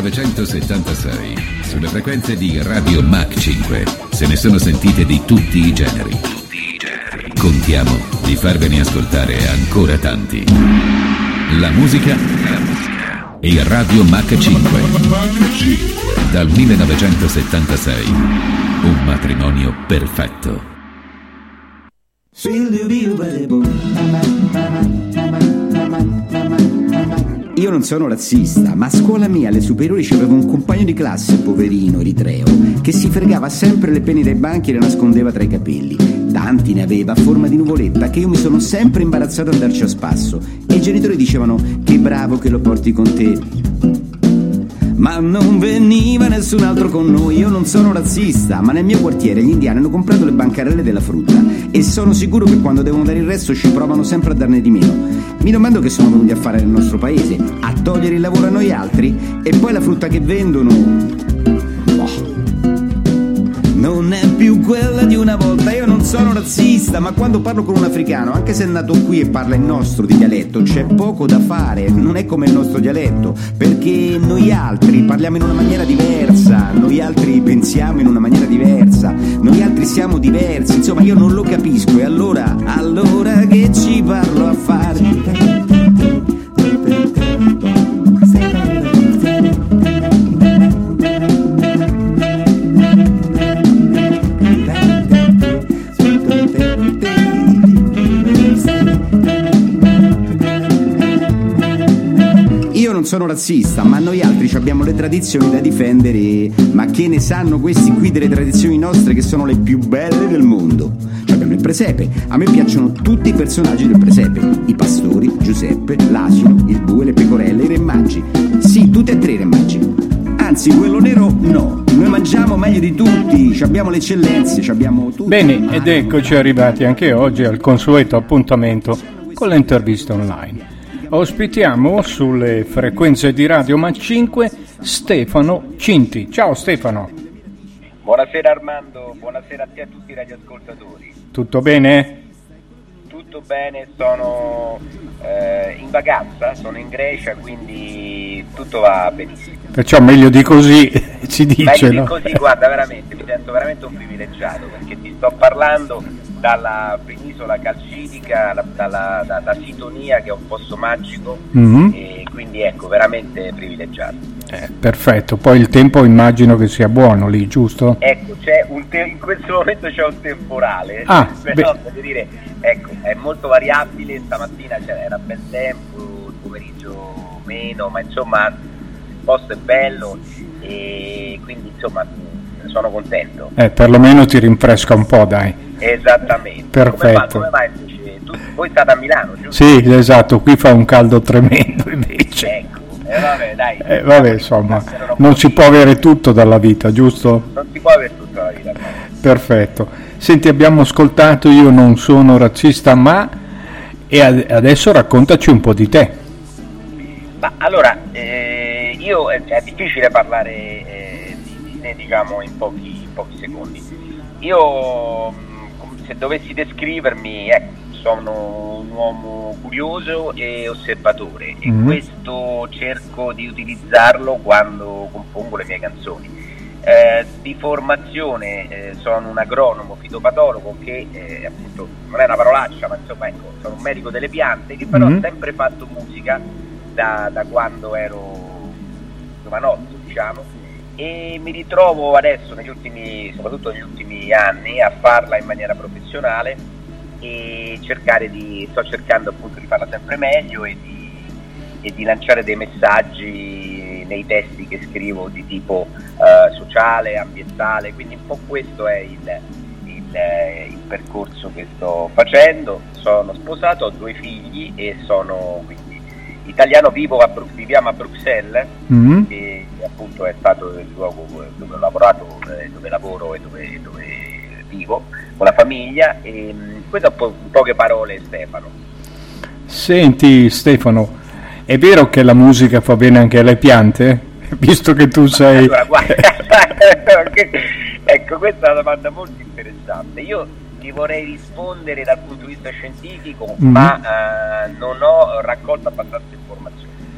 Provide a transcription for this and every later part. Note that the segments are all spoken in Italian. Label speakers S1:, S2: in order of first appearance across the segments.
S1: 1976, sulle frequenze di Radio Mach 5, se ne sono sentite di tutti i generi. Contiamo di farvene ascoltare ancora tanti. La musica e Radio Mach 5. Dal 1976, un matrimonio perfetto.
S2: Io non sono razzista, ma a scuola mia alle superiori c'avevo un compagno di classe, poverino, eritreo, che si fregava sempre le penne dai banchi e le nascondeva tra i capelli. Tanti ne aveva a forma di nuvoletta che io mi sono sempre imbarazzato ad andarci a spasso. E i genitori dicevano: che bravo che lo porti con te. Ma non veniva nessun altro con noi. Io non sono razzista, ma nel mio quartiere gli indiani hanno comprato le bancarelle della frutta e sono sicuro che quando devono dare il resto ci provano sempre a darne di meno. Mi domando che sono venuti a fare nel nostro paese, a togliere il lavoro a noi altri, e poi la frutta che vendono non è più quella di una volta. Io non sono razzista, ma quando parlo con un africano, anche se è nato qui e parla il nostro di dialetto, c'è poco da fare, non è come il nostro dialetto, perché noi altri parliamo in una maniera diversa, noi altri pensiamo in una maniera diversa, noi altri siamo diversi, insomma io non lo capisco. E allora che ci parlo a fare? Io non sono razzista, ma noi altri abbiamo le tradizioni da difendere. Ma che ne sanno questi qui delle tradizioni nostre, che sono le più belle del mondo? Abbiamo il presepe, a me piacciono tutti i personaggi del presepe: i pastori, Giuseppe, l'asino, il bue, le pecorelle, i re magi. Sì, tutti e tre i re magi. Anzi, quello nero no, noi mangiamo meglio di tutti, abbiamo le eccellenze, abbiamo tutto.
S3: Bene, ed eccoci arrivati anche oggi al consueto appuntamento con le interviste online. Ospitiamo sulle frequenze di Radio Mach 5 Stefano Cinti. Ciao Stefano.
S4: Buonasera Armando, buonasera a te e a tutti i radioascoltatori.
S3: Tutto bene?
S4: Tutto bene, sono in vacanza, sono in Grecia, quindi tutto va benissimo.
S3: Perciò meglio di così si dice,
S4: meglio
S3: no?
S4: Di così, guarda, veramente, mi sento veramente un privilegiato, perché ti sto parlando dalla penisola calcidica, da Sitonia, che è un posto magico, e quindi ecco, veramente privilegiato.
S3: Perfetto, poi il tempo immagino che sia buono lì, giusto?
S4: Ecco, in questo momento c'è un temporale, però voglio dire, ecco, è molto variabile. Stamattina era bel tempo, il pomeriggio meno, ma insomma il posto è bello e quindi insomma sono contento.
S3: Perlomeno ti rinfresca un po', dai.
S4: Esattamente.
S3: Perfetto.
S4: Come va invece? Voi state a Milano, giusto?
S3: Sì, esatto, qui fa un caldo tremendo invece.
S4: Ecco, vabbè, dai.
S3: Vabbè, insomma, non si può avere tutto dalla vita, giusto?
S4: Non si può avere tutto dalla vita.
S3: Perfetto. Senti, abbiamo ascoltato Io non sono razzista, ma... E adesso raccontaci un po' di te.
S4: Ma allora, io è difficile parlare di te, diciamo, in pochi secondi. Io, se dovessi descrivermi, sono un uomo curioso e osservatore, e questo cerco di utilizzarlo quando compongo le mie canzoni. Di formazione sono un agronomo fitopatologo, che appunto non è una parolaccia, ma insomma, ecco, sono un medico delle piante, che però ha sempre fatto musica da quando ero giovanotto, diciamo, e mi ritrovo adesso soprattutto negli ultimi anni, a farla in maniera professionale e sto cercando appunto di farla sempre meglio e di lanciare dei messaggi nei testi che scrivo di tipo sociale, ambientale, quindi un po' questo è il percorso che sto facendo. Sono sposato, ho 2 figli e sono quindi italiano, viviamo a Bruxelles, che appunto è stato il luogo dove ho lavorato, dove lavoro e dove vivo con la famiglia. E questo in poche parole, Stefano. Senti Stefano,
S3: è vero che la musica fa bene anche alle piante? Visto che tu sei...
S4: Allora, guarda, ecco, questa è una domanda molto interessante. Io ti vorrei rispondere dal punto di vista scientifico, ma non ho raccolto abbastanza informazioni.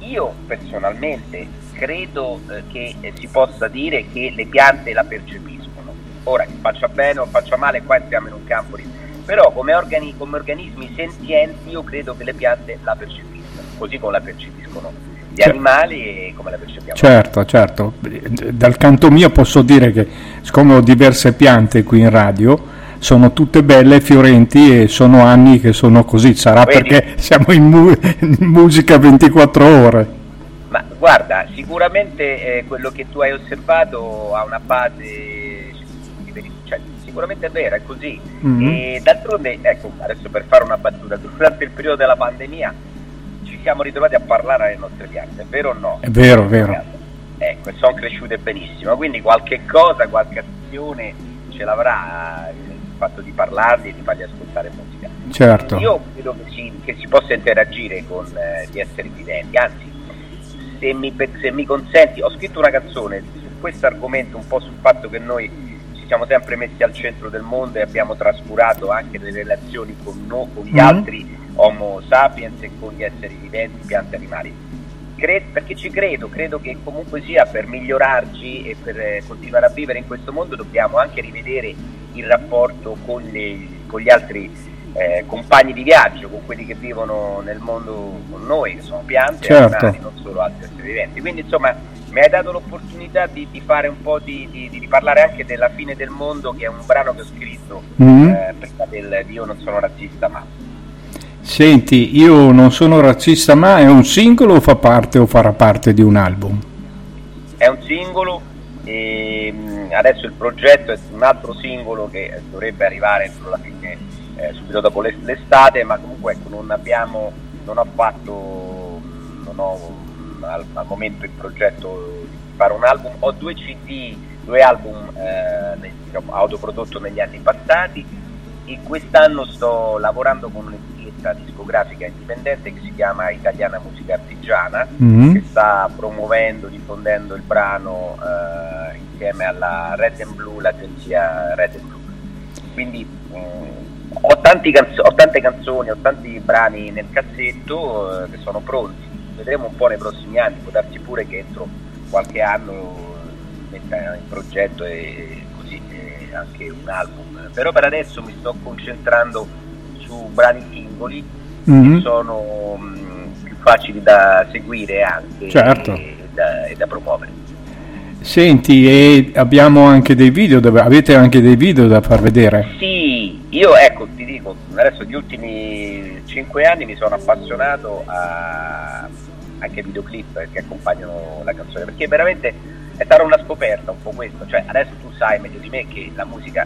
S4: Io personalmente credo che si possa dire che le piante la percepiscono. Ora, che faccia bene o faccia male, qua entriamo in un campo di... Però come organismi senzienti io credo che le piante la percepiscono, così come la percepiscono gli animali e come la percepiamo.
S3: Certo. Dal canto mio posso dire che, siccome ho diverse piante qui in radio, sono tutte belle, fiorenti, e sono anni che sono così. Sarà perché siamo in musica 24 ore.
S4: Ma guarda, sicuramente quello che tu hai osservato ha una base, cioè, sicuramente è vero, è così. E d'altronde, ecco, adesso per fare una battuta, durante il periodo della pandemia ci siamo ritrovati a parlare alle nostre piante, è vero o no?
S3: È vero.
S4: Ecco, e sono cresciute benissimo, quindi qualche cosa, qualche azione ce l'avrà il fatto di parlarli e di fargli ascoltare musica.
S3: Certo.
S4: Io credo che si possa interagire con gli esseri viventi, anzi, se mi consenti, ho scritto una canzone su questo argomento, un po' sul fatto che noi ci siamo sempre messi al centro del mondo e abbiamo trascurato anche le relazioni con gli altri Homo sapiens e con gli esseri viventi, piante, animali. Perché ci credo che comunque sia, per migliorarci e per continuare a vivere in questo mondo dobbiamo anche rivedere il rapporto con gli altri compagni di viaggio, con quelli che vivono nel mondo con noi, che sono piante e animali, non solo altri esseri viventi. Quindi insomma mi hai dato l'opportunità di fare un po' di parlare anche della fine del mondo, che è un brano che ho scritto prima del Io non sono razzista ma.
S3: Senti, Io non sono razzista ma è un singolo o farà parte di un album?
S4: È un singolo e adesso il progetto è un altro singolo che dovrebbe arrivare entro la fine, subito dopo l'estate, ma comunque ecco, non ho al momento il progetto di fare un album. Ho 2 CD, 2 album autoprodotto negli anni passati, e quest'anno sto lavorando con un'etichetta discografica indipendente che si chiama Italiana Musica Artigiana, che sta promuovendo, diffondendo il brano insieme alla Red and Blue, l'agenzia Red and Blue. Quindi ho tante canzoni, ho tanti brani nel cassetto che sono pronti. Vedremo un po' nei prossimi anni, può darsi pure che entro qualche anno metta in progetto e così anche un album. Però per adesso mi sto concentrando su brani singoli che sono più facili da seguire anche,
S3: certo,
S4: e da promuovere.
S3: Senti, e abbiamo anche dei video, avete anche dei video da far vedere?
S4: Sì, io ecco ti dico, adesso gli ultimi 5 anni mi sono appassionato anche ai videoclip che accompagnano la canzone, perché veramente è stata una scoperta un po' questo, cioè adesso tu sai meglio di me che la musica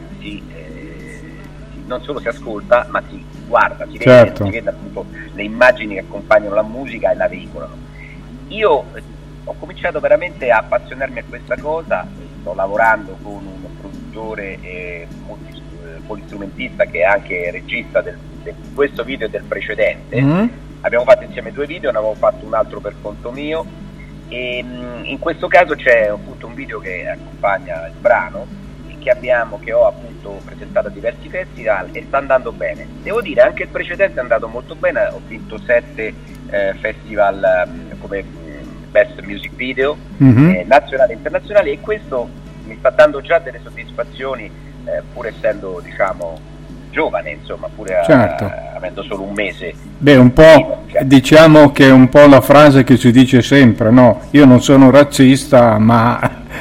S4: non solo si ascolta ma si guarda, si vede appunto le immagini che accompagnano la musica e la veicolano. Io ho cominciato veramente a appassionarmi a questa cosa, sto lavorando con un produttore e polistrumentista che è anche regista di questo video e del precedente. Abbiamo fatto insieme 2 video, ne avevo fatto un altro per conto mio, e in questo caso c'è appunto un video che accompagna il brano che ho appunto presentato a diversi festival e sta andando bene. Devo dire anche il precedente è andato molto bene, ho vinto 7 festival come Best Music Video nazionali e internazionali, e questo mi sta dando già delle soddisfazioni, pur essendo diciamo giovane, insomma, pure avendo solo un mese.
S3: Beh, un po' diciamo che è un po' la frase che si dice sempre, no? Io non sono razzista, ma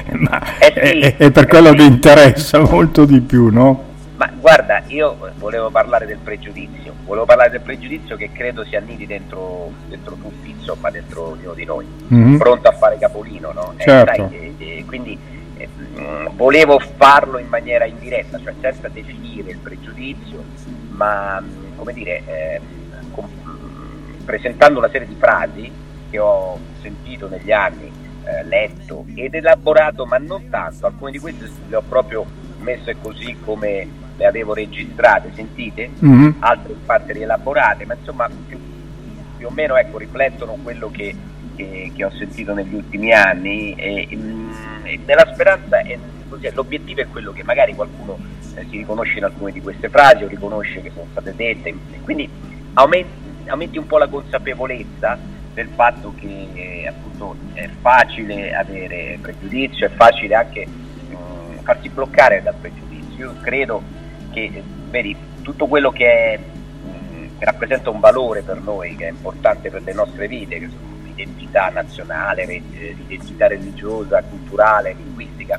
S3: è per quello che interessa molto di più, no?
S4: Ma guarda, io volevo parlare del pregiudizio che credo si annidi dentro tutti, insomma, dentro ognuno di noi, pronto a fare capolino, no?
S3: Certo.
S4: Quindi volevo farlo in maniera indiretta, cioè senza definire il pregiudizio, ma come dire, presentando una serie di frasi che ho sentito negli anni, letto ed elaborato, ma non tanto. Alcune di queste le ho proprio messe così come le avevo registrate, sentite, altre in parte rielaborate, ma insomma più o meno ecco, riflettono quello che ho sentito negli ultimi anni, e nella speranza, l'obiettivo è quello che magari qualcuno si riconosce in alcune di queste frasi o riconosce che sono state dette, quindi aumenti un po' la consapevolezza del fatto che appunto è facile avere pregiudizio, è facile anche farsi bloccare dal pregiudizio. Io credo che vedi, tutto quello che rappresenta un valore per noi, che è importante per le nostre vite, che sono l'identità nazionale, l'identità religiosa, culturale, linguistica,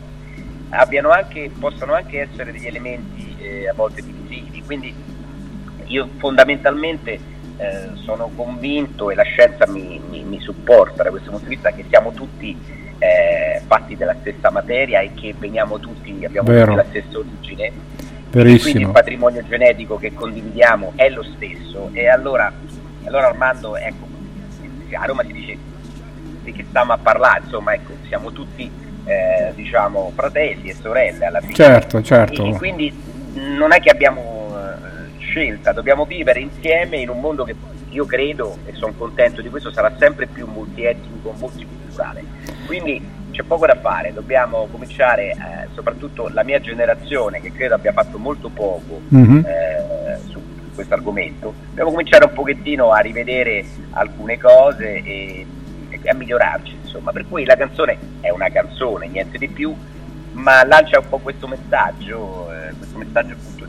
S4: possono anche essere degli elementi a volte divisivi. Quindi io fondamentalmente sono convinto, e la scienza mi supporta da questo punto di vista, che siamo tutti fatti della stessa materia e che abbiamo tutti la stessa origine.
S3: Verissimo.
S4: Quindi il patrimonio genetico che condividiamo è lo stesso. E allora Armando, ecco, a Roma si dice di che stiamo a parlare, insomma, ecco, siamo tutti diciamo fratelli e sorelle alla fine.
S3: Certo.
S4: E quindi non è che abbiamo scelta, dobbiamo vivere insieme in un mondo che io credo, e sono contento di questo, sarà sempre più multietnico, multiculturale. Quindi c'è poco da fare, dobbiamo cominciare, soprattutto la mia generazione, che credo abbia fatto molto poco su questo argomento, dobbiamo cominciare un pochettino a rivedere alcune cose e a migliorarci, insomma. Per cui la canzone è una canzone, niente di più, ma lancia un po' questo messaggio appunto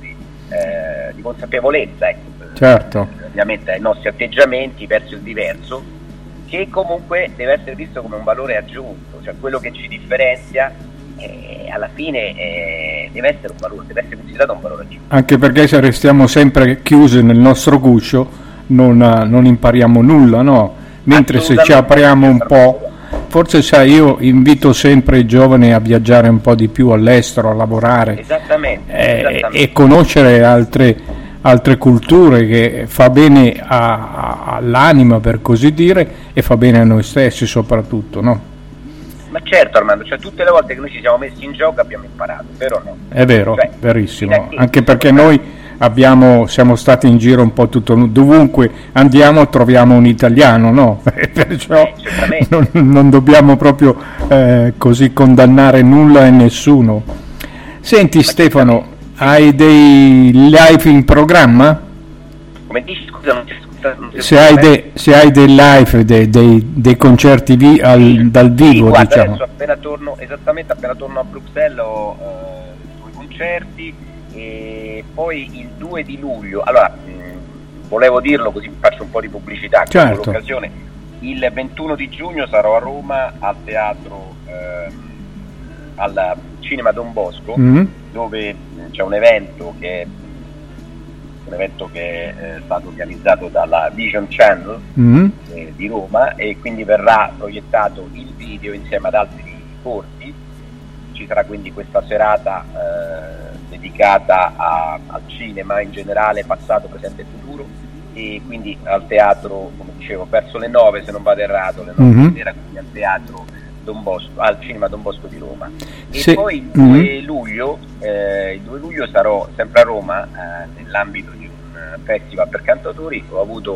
S4: di consapevolezza, ecco,
S3: certo,
S4: ovviamente ai nostri atteggiamenti verso il diverso, che comunque deve essere visto come un valore aggiunto, cioè quello che ci differenzia alla fine deve essere un valore, deve essere considerato un valore aggiunto.
S3: Anche perché se restiamo sempre chiusi nel nostro guscio non impariamo nulla, no? Mentre se ci apriamo un po', forse sai, io invito sempre i giovani a viaggiare un po' di più all'estero, a lavorare,
S4: esattamente.
S3: E conoscere altre culture, che fa bene all'anima, per così dire, e fa bene a noi stessi soprattutto, no?
S4: Ma certo, Armando, cioè tutte le volte che noi ci siamo messi in gioco abbiamo imparato, vero o no?
S3: È vero, cioè, verissimo, anche perché noi siamo stati in giro un po' dovunque andiamo troviamo un italiano, no? Perciò non dobbiamo proprio così condannare nulla e nessuno. Senti Stefano, hai dei live in programma?
S4: Come dici, scusa, non ti
S3: se hai dei live, dei concerti dal vivo,
S4: guarda,
S3: diciamo.
S4: Adesso appena torno a Bruxelles ho 2 concerti, e poi il 2 di luglio, allora volevo dirlo così faccio un po' di pubblicità,
S3: certo,
S4: con l'occasione. Il 21 di giugno sarò a Roma al teatro al Cinema Don Bosco, dove c'è un evento che è stato organizzato dalla Vision Channel di Roma, e quindi verrà proiettato il video insieme ad altri corti. Ci sarà quindi questa serata dedicata al cinema in generale, passato, presente e futuro, e quindi al teatro, come dicevo, verso le 9, se non vado errato, le 9 di sera, quindi al teatro Don Bosco, al Cinema Don Bosco di Roma. E poi il 2 luglio sarò sempre a Roma nell'ambito di un festival per cantautori. Ho avuto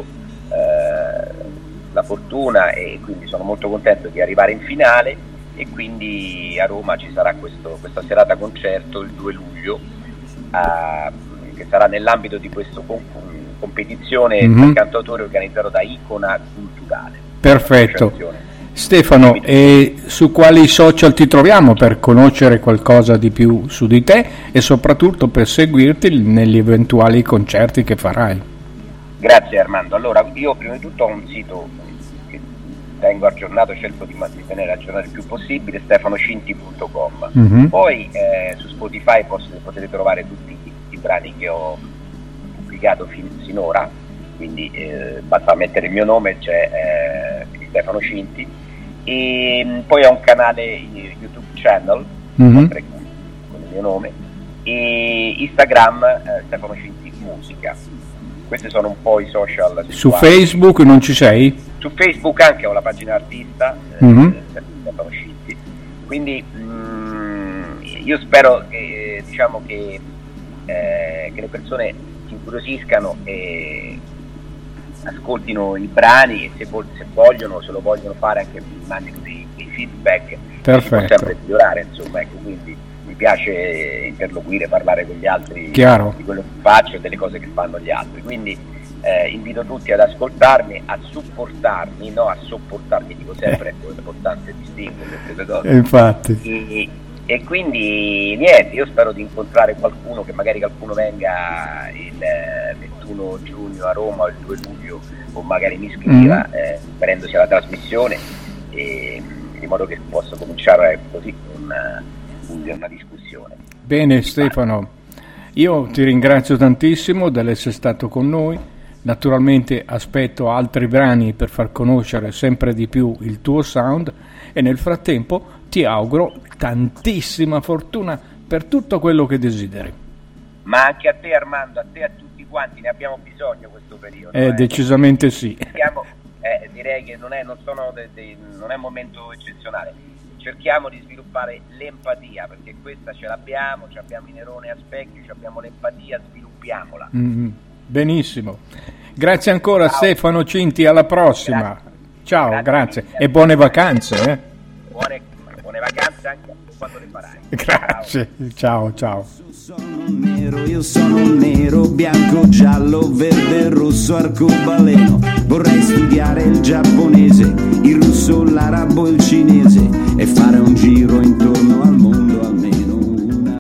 S4: la fortuna, e quindi sono molto contento di arrivare in finale, e quindi a Roma ci sarà questa serata concerto il 2 luglio, che sarà nell'ambito di questa competizione per cantautori organizzato da Icona Culturale.
S3: Perfetto. Stefano, e su quali social ti troviamo per conoscere qualcosa di più su di te e soprattutto per seguirti negli eventuali concerti che farai?
S4: Grazie Armando. Allora, io prima di tutto ho un sito che tengo aggiornato, cerco di tenere aggiornato il più possibile, stefanocinti.com. Poi su Spotify potete trovare tutti i brani che ho pubblicato sinora, quindi basta mettere il mio nome, c'è Stefano Cinti. E poi ho un canale YouTube channel sempre con il mio nome, e Instagram Stefano Cinti Musica. Questi sono un po' i social.
S3: Su Facebook non ci sei?
S4: Su Facebook anche ho la pagina artista Stefano Cinti. Quindi io spero che che le persone si incuriosiscano e ascoltino i brani, e se vogliono, se lo vogliono fare, anche mi mandino dei feedback.
S3: Perfetto.
S4: Si può sempre migliorare, insomma, ecco, quindi mi piace interloquire, parlare con gli altri.
S3: Chiaro.
S4: Di quello che faccio e delle cose che fanno gli altri, quindi invito tutti ad ascoltarmi, a supportarmi, no a sopportarmi, dico sempre, è importante distinguere queste due cose.
S3: Infatti.
S4: E quindi niente, io spero di incontrare qualcuno, che magari qualcuno venga il 21 giugno a Roma o il 2 luglio, o magari mi scriva prendendosi alla trasmissione, in modo che possa cominciare così una discussione.
S3: Bene Stefano, io ti ringrazio tantissimo dell'essere stato con noi. Naturalmente aspetto altri brani per far conoscere sempre di più il tuo sound, e nel frattempo ti auguro tantissima fortuna per tutto quello che desideri.
S4: Ma anche a te Armando, a te e a tutti quanti, ne abbiamo bisogno questo periodo.
S3: Decisamente sì.
S4: Direi che non è un momento eccezionale. Cerchiamo di sviluppare l'empatia, perché questa ce l'abbiamo, abbiamo i neuroni a specchio, abbiamo l'empatia, sviluppiamola.
S3: Benissimo. Grazie ancora. Ciao. Stefano Cinti, alla prossima.
S4: Grazie.
S3: Ciao, grazie. E buone vacanze.
S4: Buone vacanze anche quando le farai.
S3: Grazie, ciao.
S2: Io sono nero, bianco, giallo, verde, rosso, arcobaleno. Vorrei studiare il giapponese, il russo, l'arabo e il cinese, e fare un giro intorno